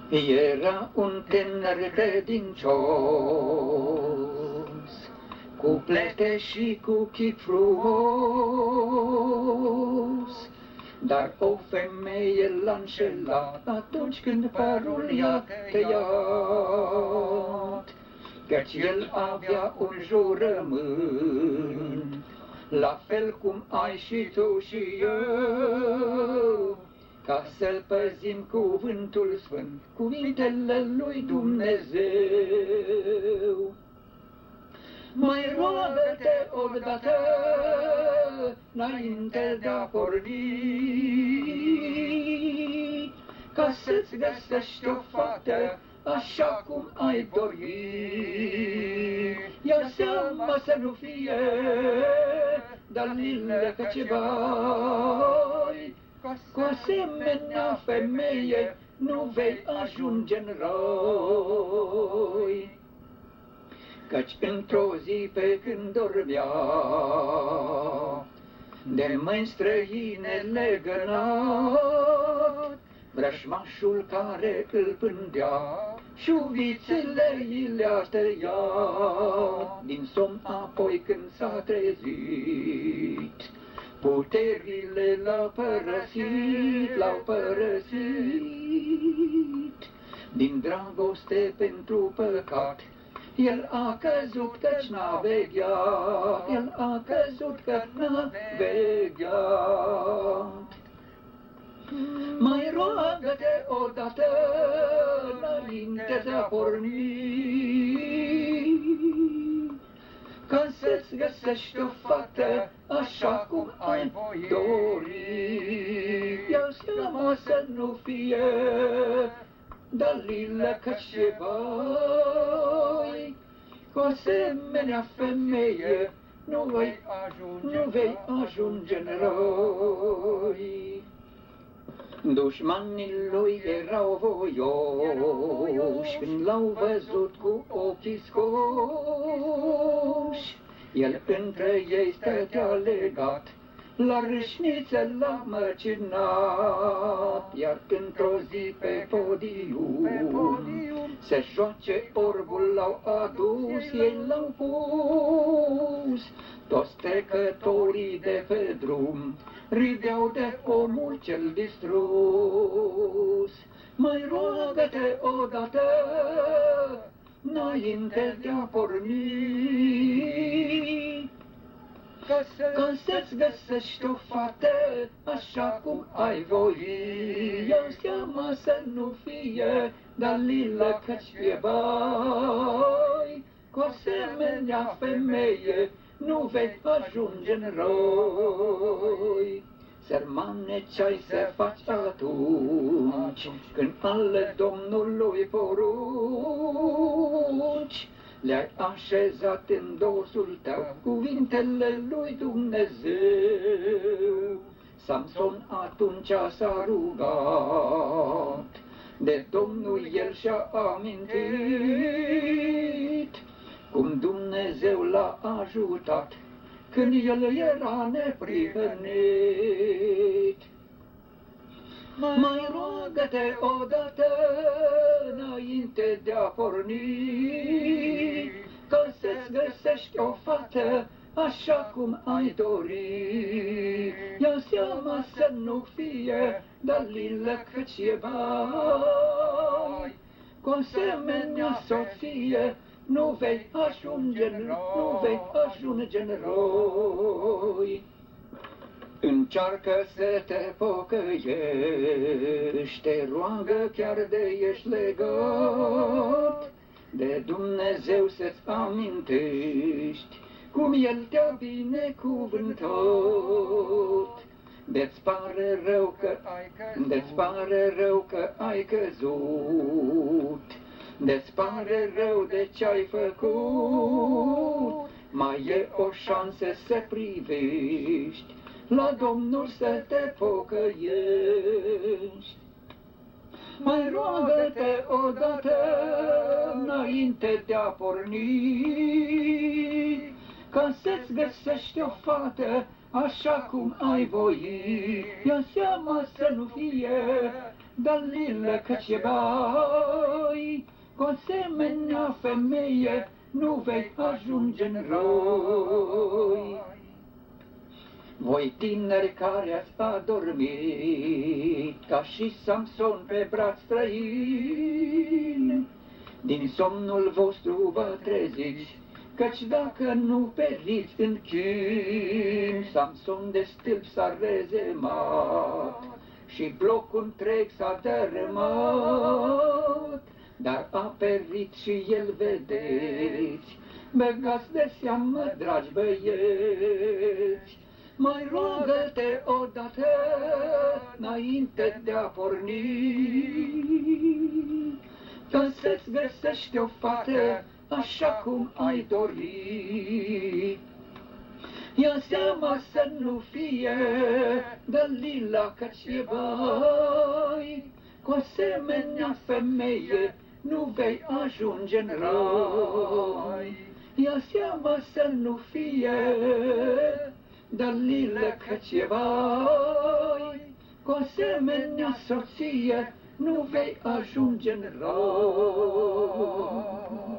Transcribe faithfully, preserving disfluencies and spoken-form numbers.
Era un tânăr credincios, cu plete și cu chip frumos, dar o femeie l-a înșelat atunci când părul i-a tăiat, căci el avea un jurământ, la fel cum ai și tu și eu, ca să-l păzim cuvântul sfânt, cuvintele lui Dumnezeu. Mai roagă-te odată, înainte de a porni, ca să-ți găsești o fată așa cum ai dori. Ia seama să nu fie Dalila Căcebai, cu asemenea femeie nu vei ajunge în roi. Căci într-o zi pe când dormea, de mâini străine legănat, vrășmașul care îl pândea, șuvițele i le-a tăiat. Din somn apoi când s-a trezit, puterile l-au părăsit, l-au părăsit. Din dragoste pentru păcat, el a căzut căci n-a vegheat, el a căzut căci n-a vegheat. Mai roagă-te odată, înainte de a porni, ca să-ți găsești o fată așa cum ai dori. Ia seama să nu fie Dalila Căcebai, cu asemenea femeie nu vei ajunge, nu vei ajunge în roi. Dușmanii lui erau voioși când l-au văzut cu ochii scoși. El între ei stătea legat, la râșniță l-a măcinat, iar într-o zi pe podium, pe podium se joace orbul l-au adus, ei l-au pus. Toți trecătorii de pe drum rideau de omul cel distrus. Mai roagă-te odată, înainte de a porni, ca să-ți găsești o fată așa cum ai voi. Ia seama să nu fie Dalila Căcebai, cu asemenea femeie nu vei ajunge în roi. Sărmane, ce-ai să faci atunci când ale Domnului porunci le-ai așezat în dosul tău cuvintele lui Dumnezeu? Samson atunci s-a rugat de Domnul, el și-a amintit cum Dumnezeu l-a ajutat când el era neprihănit. Mai roagă-te odată, înainte de a porni, ca să-ți găsești o fată așa cum ai dori. Ia seama să nu fie Dalila Căcebai, cu asemenea soție nu vei ajunge, nu vei ajunge în roi. Încearcă să te pocăiești, te roagă chiar de ești legat de Dumnezeu, să-ți amintești cum El te-a binecuvântat. De-ți pare rău că ai căzut, de-ți pare rău că ai căzut, de-ți pare rău de ce-ai făcut, mai e o șansă să privești la Domnul, să te pocăiești. Mai roagă-te odată, înainte de a porni, ca să-ți găsești o fată așa cum ai voi. Ia seama să nu fie Dalila căci e bai, cu asemenea femeie nu vei ajunge în roi. Voi tineri care ați adormit, ca și Samson pe braț străin, din somnul vostru vă treziți, căci dacă nu periți în chin, Samson de stâlp s-a rezemat și blocul întreg s-a dărâmat, dar a perit și el, vedeți. Băgați de seamă, dragi băieți, mai roagă-te odată înainte de a porni, ca să-ți găsești o fată așa cum ai dori. Ia seama să nu fie Dalila, căci e bai, cu asemenea femeie nu vei ajunge în rai. Ia seama să nu fie Dalila, căci e bai, cu asemenea soție nu vei ajunge în rai.